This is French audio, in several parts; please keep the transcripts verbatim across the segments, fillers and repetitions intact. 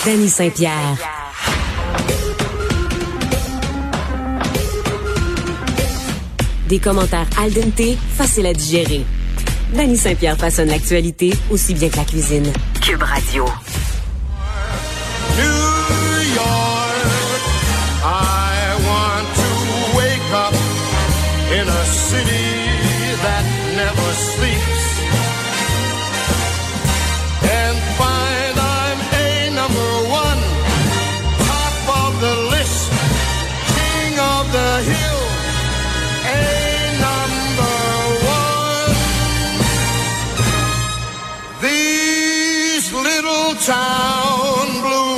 Dany Saint-Pierre. Des commentaires al dente, faciles à digérer. Dany Saint-Pierre façonne l'actualité aussi bien que la cuisine. Cube Radio. New York, I want to wake up in a city that never sleeps and find I'm a number one, top of the list, king of the hill, a number one. These little town blues.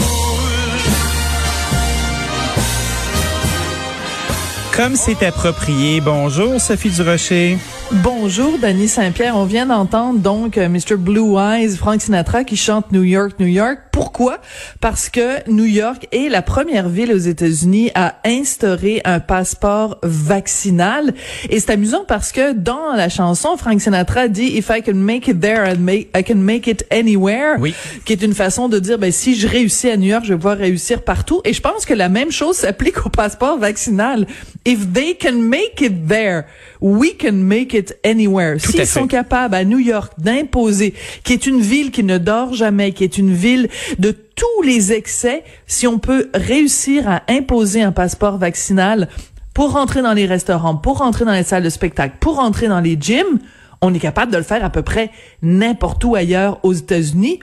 Comme c'est approprié. Bonjour, Sophie Durocher. Bonjour, Dany Saint-Pierre. On vient d'entendre donc euh, mister Blue Eyes, Frank Sinatra, qui chante New York, New York. Pourquoi? Parce que New York est la première ville aux États-Unis à instaurer un passeport vaccinal. Et c'est amusant parce que dans la chanson, Frank Sinatra dit « If I can make it there, I, make, I can make it anywhere oui. », qui est une façon de dire ben si je réussis à New York, je vais pouvoir réussir partout. Et je pense que la même chose s'applique au passeport vaccinal. If they can make it there, we can make it anywhere. S'ils sont capables à New York d'imposer, qui est une ville qui ne dort jamais, qui est une ville de tous les excès, si on peut réussir à imposer un passeport vaccinal pour rentrer dans les restaurants, pour rentrer dans les salles de spectacle, pour rentrer dans les gyms, on est capable de le faire à peu près n'importe où ailleurs aux États-Unis.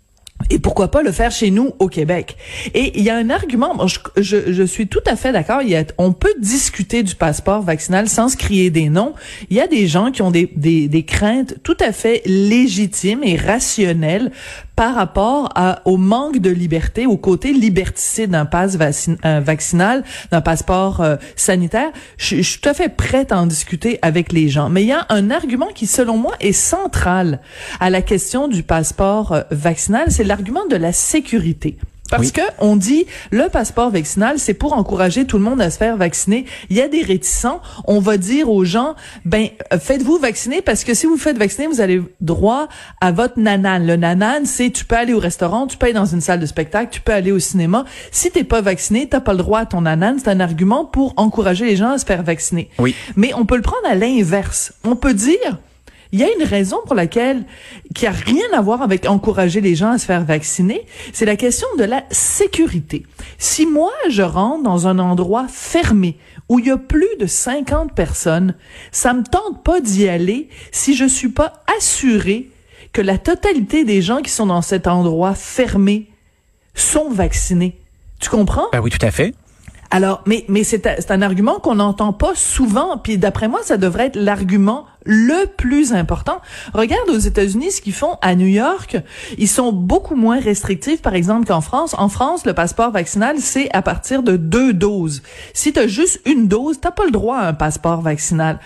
Et pourquoi pas le faire chez nous au Québec? Et il y a un argument, bon, je, je, je suis tout à fait d'accord, il y a, on peut discuter du passeport vaccinal sans se crier des noms. Il y a des gens qui ont des, des, des craintes tout à fait légitimes et rationnelles par rapport à, au manque de liberté, au côté liberticide d'un pass vaccin, euh, vaccinal, d'un passeport euh, sanitaire. Je, je suis tout à fait prête à en discuter avec les gens. Mais il y a un argument qui, selon moi, est central à la question du passeport euh, vaccinal, c'est l'argument de la sécurité. Parce oui. que on dit le passeport vaccinal, c'est pour encourager tout le monde à se faire vacciner. Il y a des réticents. On va dire aux gens, ben faites-vous vacciner parce que si vous faites vacciner, vous avez droit à votre nanan. Le nanan, c'est tu peux aller au restaurant, tu peux aller dans une salle de spectacle, tu peux aller au cinéma. Si t'es pas vacciné, t'as pas le droit à ton nanan. C'est un argument pour encourager les gens à se faire vacciner. Oui. Mais on peut le prendre à l'inverse. On peut dire il y a une raison pour laquelle, qui a rien à voir avec encourager les gens à se faire vacciner, c'est la question de la sécurité. Si moi, je rentre dans un endroit fermé, où il y a plus de cinquante personnes, ça me tente pas d'y aller si je suis pas assurée que la totalité des gens qui sont dans cet endroit fermé sont vaccinés. Tu comprends? Ben oui, tout à fait. Alors, mais, mais c'est, c'est un argument qu'on n'entend pas souvent, puis d'après moi, ça devrait être l'argument le plus important. Regarde aux États-Unis ce qu'ils font à New York. Ils sont beaucoup moins restrictifs, par exemple, qu'en France. En France, le passeport vaccinal, c'est à partir de deux doses. Si t'as juste une dose, t'as pas le droit à un passeport vaccinal.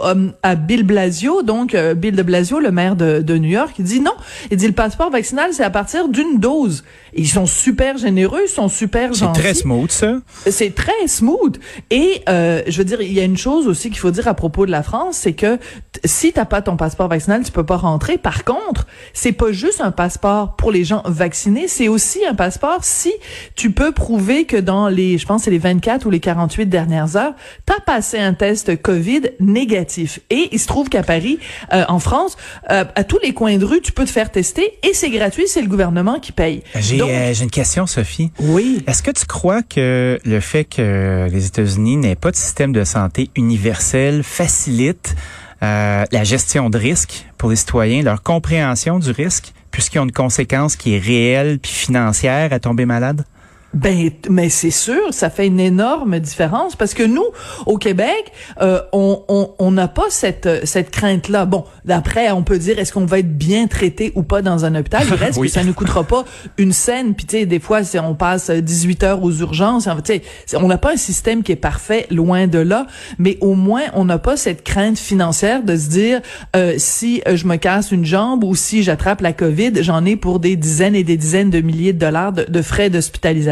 À Bill Blasio, donc, Bill de Blasio, le maire de, de New York, il dit non. Il dit le passeport vaccinal, c'est à partir d'une dose. Et ils sont super généreux, ils sont super gentils. C'est très smooth, ça. C'est très smooth. Et, euh, je veux dire, il y a une chose aussi qu'il faut dire à propos de la France, c'est que si t'as pas ton passeport vaccinal, tu peux pas rentrer. Par contre, c'est pas juste un passeport pour les gens vaccinés, c'est aussi un passeport si tu peux prouver que dans les, je pense c'est les vingt-quatre ou les quarante-huit dernières heures, t'as passé un test COVID négatif. Et il se trouve qu'à Paris, euh, en France, euh, à tous les coins de rue, tu peux te faire tester et c'est gratuit, c'est le gouvernement qui paye. J'ai, Donc, euh, j'ai une question, Sophie. Oui. Est-ce que tu crois que le fait que les États-Unis n'aient pas de système de santé universel facilite Euh, la gestion de risque pour les citoyens, leur compréhension du risque, puisqu'ils ont une conséquence qui est réelle puis financière à tomber malade? Ben, mais c'est sûr, ça fait une énorme différence parce que nous, au Québec, euh, on on on n'a pas cette cette crainte-là. Bon, d'après, on peut dire est-ce qu'on va être bien traité ou pas dans un hôpital. Il reste oui. que ça ne coûtera pas une scène. Puis tu sais, des fois, c'est, on passe dix-huit heures aux urgences. Tu sais, on n'a pas un système qui est parfait, loin de là. Mais au moins, on n'a pas cette crainte financière de se dire euh, si euh, je me casse une jambe ou si j'attrape la COVID, j'en ai pour des dizaines et des dizaines de milliers de dollars de, de frais d'hospitalisation.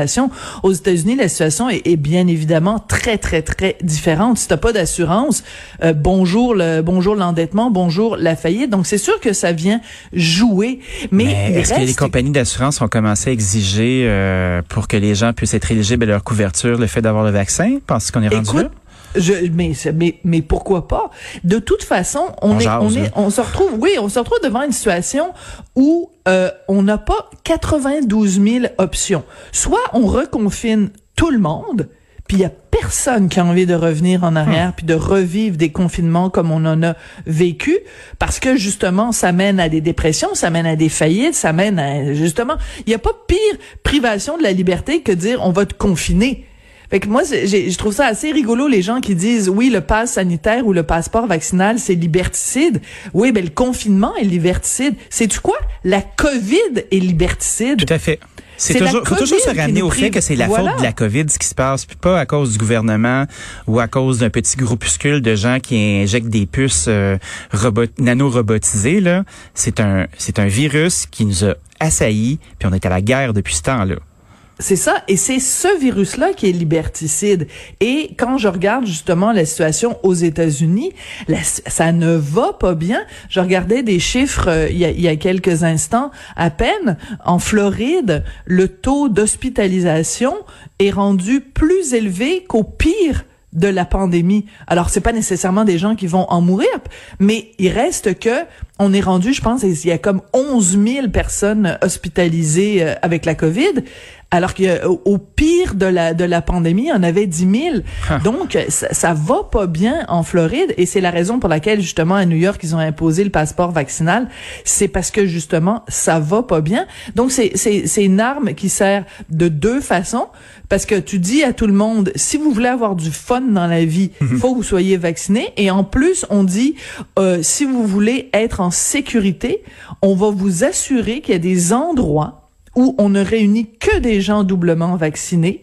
situation. Aux États-Unis, la situation est, est bien évidemment très, très, très différente. Si t'as pas d'assurance, euh, bonjour le bonjour l'endettement, bonjour la faillite. Donc, c'est sûr que ça vient jouer. Mais, mais est-ce reste... que les compagnies d'assurance ont commencé à exiger euh, pour que les gens puissent être éligibles à leur couverture le fait d'avoir le vaccin? Penses-tu qu'on est rendu Écoute, là? Je, mais, mais, mais pourquoi pas? De toute façon, on, on est, jase, on est, on se retrouve, oui, on se retrouve devant une situation où euh, on n'a pas quatre-vingt-douze mille options. Soit on reconfine tout le monde, puis il y a personne qui a envie de revenir en arrière, hum. puis de revivre des confinements comme on en a vécu, parce que justement, ça mène à des dépressions, ça mène à des faillites, ça mène à, justement, il n'y a pas pire privation de la liberté que dire on va te confiner. Fait que moi, j'ai, je trouve ça assez rigolo, les gens qui disent, oui, le pass sanitaire ou le passeport vaccinal, c'est liberticide. Oui, ben le confinement est liberticide. Sais-tu quoi? La COVID est liberticide. Tout à fait. C'est, c'est toujours, faut toujours se ramener au fait que c'est la voilà. faute de la COVID, ce qui se passe, puis pas à cause du gouvernement ou à cause d'un petit groupuscule de gens qui injectent des puces euh, robot, nano-robotisées, là. C'est un, c'est un virus qui nous a assaillis, puis on est à la guerre depuis ce temps-là. C'est ça, et c'est ce virus-là qui est liberticide. Et quand je regarde justement la situation aux États-Unis, la, ça ne va pas bien. Je regardais des chiffres euh, il, y a, il y a quelques instants à peine. En Floride, le taux d'hospitalisation est rendu plus élevé qu'au pire de la pandémie. Alors, c'est pas nécessairement des gens qui vont en mourir, mais il reste que on est rendu, je pense, il y a comme onze mille personnes hospitalisées euh, avec la COVID, alors qu'au pire de la de la pandémie, il y en avait dix mille. Huh. Donc, ça, ça va pas bien en Floride, et c'est la raison pour laquelle, justement, à New York, ils ont imposé le passeport vaccinal. C'est parce que, justement, ça va pas bien. Donc, c'est c'est c'est une arme qui sert de deux façons, parce que tu dis à tout le monde, si vous voulez avoir du fun dans la vie, il mm-hmm. faut que vous soyez vaccinés. Et en plus, on dit, euh, si vous voulez être en sécurité, on va vous assurer qu'il y a des endroits où on ne réunit que des gens doublement vaccinés.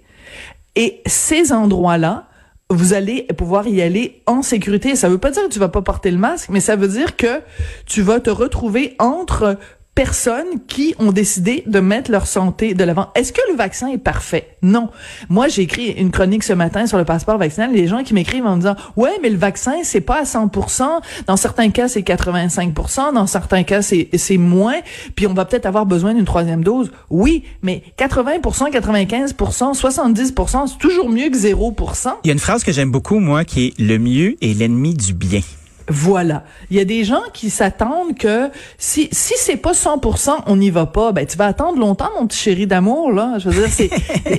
Et ces endroits-là, vous allez pouvoir y aller en sécurité. Ça veut pas dire que tu vas pas porter le masque, mais ça veut dire que tu vas te retrouver entre personnes qui ont décidé de mettre leur santé de l'avant. Est-ce que le vaccin est parfait? Non. Moi, j'ai écrit une chronique ce matin sur le passeport vaccinal. Les gens qui m'écrivent en me disant, ouais, mais le vaccin, c'est pas à cent pour cent. Dans certains cas, c'est quatre-vingt-cinq pour cent. Dans certains cas, c'est, c'est moins. Puis on va peut-être avoir besoin d'une troisième dose. Oui, mais quatre-vingts pour cent, quatre-vingt-quinze pour cent, soixante-dix pour cent, c'est toujours mieux que zéro pour cent. Il y a une phrase que j'aime beaucoup, moi, qui est « le mieux est l'ennemi du bien ». Voilà. Il y a des gens qui s'attendent que si si c'est pas cent pour cent, on n'y va pas. Ben tu vas attendre longtemps, mon petit chéri d'amour là. Je veux dire, c'est,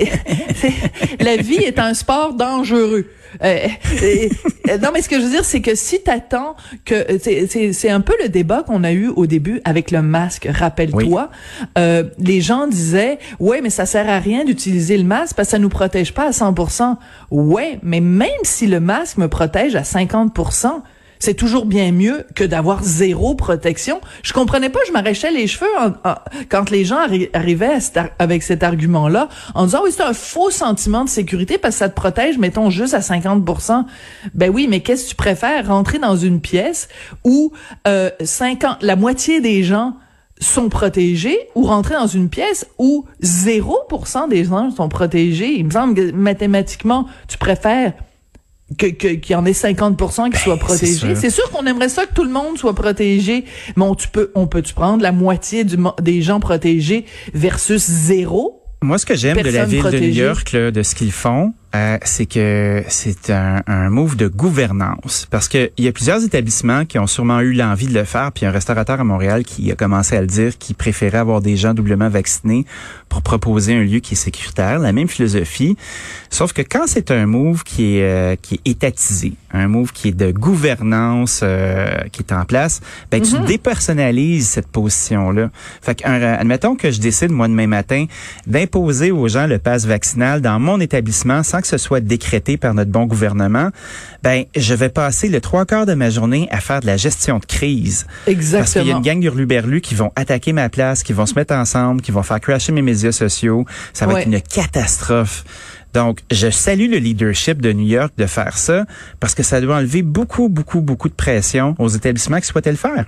c'est la vie est un sport dangereux. Euh, et, et, non, mais ce que je veux dire, c'est que si t'attends que c'est, c'est, c'est un peu le débat qu'on a eu au début avec le masque. Rappelle-toi, oui. euh, les gens disaient, ouais, mais ça sert à rien d'utiliser le masque parce que ça nous protège pas à cent pour cent. Ouais, mais même si le masque me protège à cinquante pour cent. C'est toujours bien mieux que d'avoir zéro protection. Je comprenais pas, je m'arrachais les cheveux en, en, quand les gens arri- arrivaient à cet ar- avec cet argument-là, en disant, oui, c'est un faux sentiment de sécurité parce que ça te protège, mettons, juste à cinquante pour cent. Ben oui, mais qu'est-ce que tu préfères? Rentrer dans une pièce où euh, cinquante, la moitié des gens sont protégés, ou rentrer dans une pièce où zéro pour cent des gens sont protégés? Il me semble que mathématiquement, tu préfères que, que qu'il y en ait cinquante pour cent qui ben, soient protégés. C'est sûr. c'est sûr qu'on aimerait ça que tout le monde soit protégé, mais on, tu peux, on peut-tu prendre la moitié du, des gens protégés versus zéro? Moi, ce que j'aime de la ville protégée. de New York, là, de ce qu'ils font, euh, c'est que c'est un, un move de gouvernance. Parce que il y a plusieurs établissements qui ont sûrement eu l'envie de le faire, puis un restaurateur à Montréal qui a commencé à le dire, qui préférait avoir des gens doublement vaccinés pour proposer un lieu qui est sécuritaire, la même philosophie. Sauf que quand c'est un move qui est euh, qui est étatisé, un move qui est de gouvernance euh, qui est en place, ben mm-hmm. tu dépersonnalises cette position-là. Fait que, un, admettons que je décide, moi, demain matin, d'imposer aux gens le pass vaccinal dans mon établissement sans que ce soit décrété par notre bon gouvernement, ben je vais passer le trois quarts de ma journée à faire de la gestion de crise. Exactement. Parce qu'il y a une gang d'hurluberlus qui vont attaquer ma place, qui vont se mettre ensemble, qui vont faire crasher mes médias sociaux. Ça va ouais. être une catastrophe. Donc, je salue le leadership de New York de faire ça parce que ça doit enlever beaucoup, beaucoup, beaucoup de pression aux établissements qui souhaitaient le faire.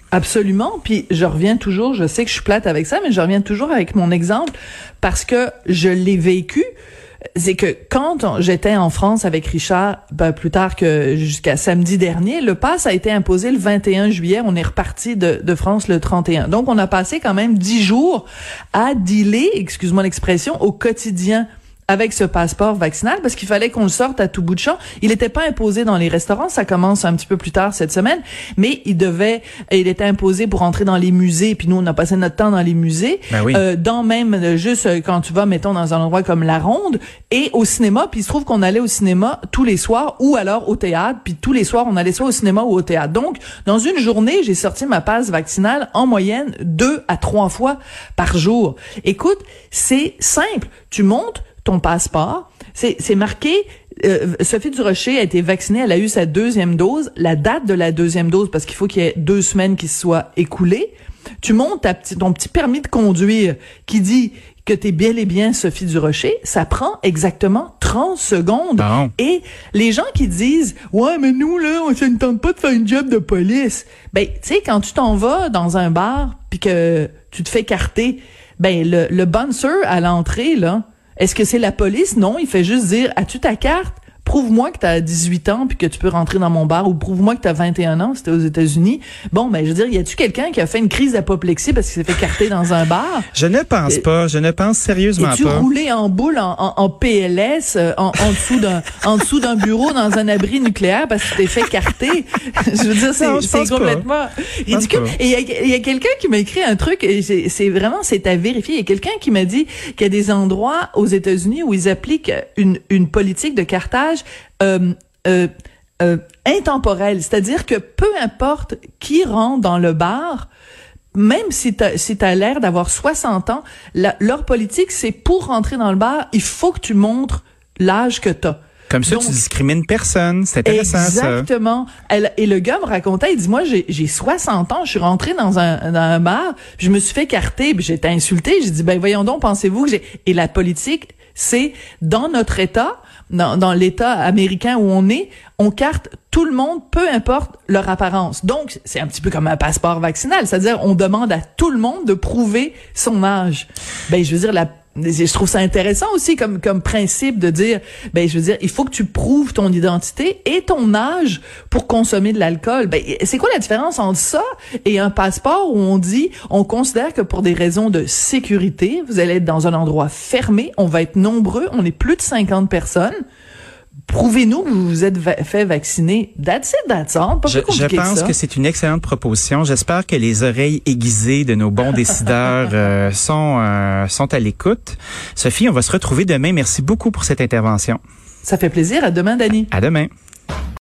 Absolument. Puis je reviens toujours, je sais que je suis plate avec ça, mais je reviens toujours avec mon exemple parce que je l'ai vécu. C'est que quand on, j'étais en France avec Richard, ben, plus tard que jusqu'à samedi dernier, le pass a été imposé le vingt et un juillet. On est reparti de, de France le trente et un. Donc, on a passé quand même dix jours à dealer, excuse-moi l'expression, au quotidien avec ce passeport vaccinal parce qu'il fallait qu'on le sorte à tout bout de champ. Il n'était pas imposé dans les restaurants, ça commence un petit peu plus tard cette semaine, mais il devait, il était imposé pour entrer dans les musées, puis nous on a passé notre temps dans les musées, ben oui. euh, dans même juste quand tu vas, mettons, dans un endroit comme la Ronde, et au cinéma, puis il se trouve qu'on allait au cinéma tous les soirs, ou alors au théâtre, puis tous les soirs on allait soit au cinéma ou au théâtre. Donc, dans une journée, j'ai sorti ma passe vaccinale en moyenne deux à trois fois par jour. Écoute, c'est simple, tu montes ton passeport, c'est, c'est marqué, euh, Sophie Durocher a été vaccinée, elle a eu sa deuxième dose, la date de la deuxième dose, parce qu'il faut qu'il y ait deux semaines qui se soient écoulées. Tu montes ta petit, ton petit permis de conduire qui dit que t'es bel et bien Sophie Durocher, ça prend exactement trente secondes. Bon. Et les gens qui disent « Ouais, mais nous, là, on ne tente pas de faire une job de police. » Ben, tu sais, quand tu t'en vas dans un bar puis que tu te fais carter, ben, le, le bouncer à l'entrée, là, est-ce que c'est la police? Non, il fait juste dire « As-tu ta carte? Prouve-moi que tu as dix-huit ans puis que tu peux rentrer dans mon bar, ou prouve-moi que tu as vingt et un ans, c'était aux États-Unis. » Bon, ben je veux dire, y a-tu quelqu'un qui a fait une crise d'apoplexie parce qu'il s'est fait carter dans un bar? Je ne pense Et, pas, je ne pense sérieusement et tu pas. roulé en boule en, en, en P L S euh, en, en dessous d'un en dessous d'un bureau dans un abri nucléaire parce que tu t'es fait carter. Je veux dire, c'est, Non, je c'est pense complètement pas. ridicule. Pas. Et il y a, y a quelqu'un qui m'a écrit un truc, et c'est, c'est vraiment, c'est à vérifier. Il y a quelqu'un qui m'a dit qu'il y a des endroits aux États-Unis où ils appliquent une, une politique de cartage euh, euh, euh, intemporelle. C'est-à-dire que peu importe qui rentre dans le bar, même si t'as, si t'as l'air d'avoir soixante ans, la, leur politique, c'est pour rentrer dans le bar, il faut que tu montres l'âge que t'as. Comme ça, Donc, tu discrimines personne. C'est intéressant, exactement. ça. Elle, et le gars me racontait, il dit, moi, j'ai, j'ai soixante ans, je suis rentré dans un, dans un bar, je me suis fait carter, puis j'étais insulté, j'ai dit, ben voyons donc, pensez-vous que j'ai... Et la politique, c'est dans notre État, dans, dans l'État américain où on est, on carte tout le monde, peu importe leur apparence. Donc, c'est un petit peu comme un passeport vaccinal, c'est-à-dire on demande à tout le monde de prouver son âge. Ben, je veux dire, la je trouve ça intéressant aussi comme comme principe de dire, ben je veux dire, il faut que tu prouves ton identité et ton âge pour consommer de l'alcool. Ben c'est quoi la différence entre ça et un passeport où on dit, on considère que pour des raisons de sécurité, vous allez être dans un endroit fermé, on va être nombreux, on est plus de cinquante personnes. Prouvez-nous que vous vous êtes va- fait vacciner. That's it, that's all. Pas je, plus compliqué je pense que ça. que c'est une excellente proposition. J'espère que les oreilles aiguisées de nos bons décideurs euh, sont euh, sont à l'écoute. Sophie, on va se retrouver demain. Merci beaucoup pour cette intervention. Ça fait plaisir. À demain, Dani. À demain.